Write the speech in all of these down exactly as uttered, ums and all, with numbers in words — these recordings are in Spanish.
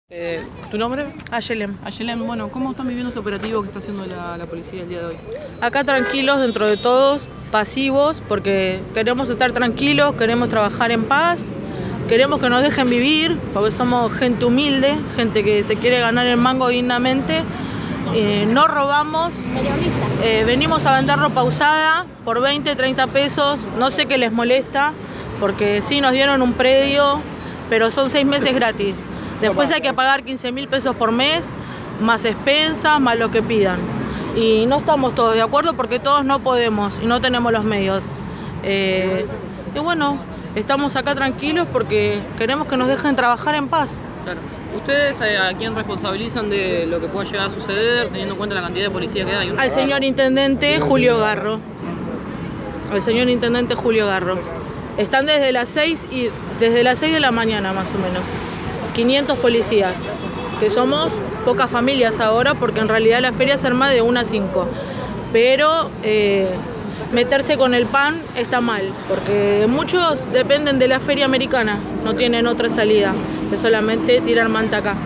Eh, ¿Tu nombre? Ayelem. Ayelem, bueno, ¿cómo están viviendo este operativo que está haciendo la, la policía el día de hoy? Acá tranquilos dentro de todos, pasivos, porque queremos estar tranquilos, queremos trabajar en paz, queremos que nos dejen vivir, porque somos gente humilde, gente que se quiere ganar el mango dignamente. Eh, no robamos, eh, venimos a vender ropa usada por veinte, treinta pesos, no sé qué les molesta, porque sí nos dieron un predio, pero son seis meses gratis. Después hay que pagar quince mil pesos por mes, más expensas, más lo que pidan. Y no estamos todos de acuerdo porque todos no podemos y no tenemos los medios. Eh, y bueno, estamos acá tranquilos porque queremos que nos dejen trabajar en paz. Claro. ¿Ustedes eh, a quién responsabilizan de lo que pueda llegar a suceder, teniendo en cuenta la cantidad de policía que hay? Al señor Intendente Julio Garro. Al señor Intendente Julio Garro. Están desde las seis y desde las seis de la mañana más o menos. quinientos policías, que somos pocas familias ahora porque en realidad la feria se arma de una a cinco. Pero eh, meterse con el pan está mal, porque muchos dependen de la feria americana, no tienen otra salida, que solamente tirar manta acá.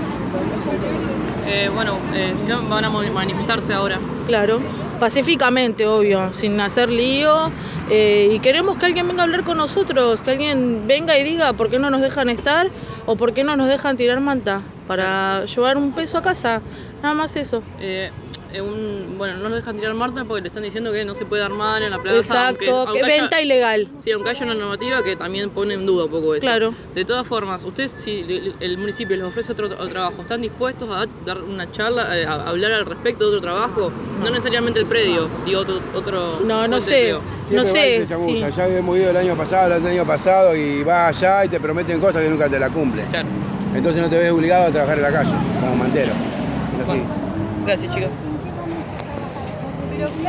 Eh, bueno, eh, ¿qué van a manifestarse ahora? Claro, pacíficamente, obvio, sin hacer lío. Eh, y queremos que alguien venga a hablar con nosotros, que alguien venga y diga por qué no nos dejan estar o por qué no nos dejan tirar manta para llevar un peso a casa, nada más eso. Eh, eh, un, bueno, no nos dejan tirar manta porque le están diciendo que no se puede armar en la plaza. Exacto, aunque, aunque que haya, venta ilegal. Sí, aunque haya una normativa que también pone en duda un poco eso. Claro. De todas formas, ustedes, si el municipio les ofrece otro, otro trabajo, ¿están dispuestos a dar una charla, a hablar al respecto de otro trabajo? No, no necesariamente el predio, digo otro... otro no, no sé, no sé. Sí. Ya hemos ido el año pasado, el año pasado y vas allá y te prometen cosas que nunca te la cumplen. Claro. Entonces no te ves obligado a trabajar en la calle, como mantero. Es así. Bueno, gracias, chicos.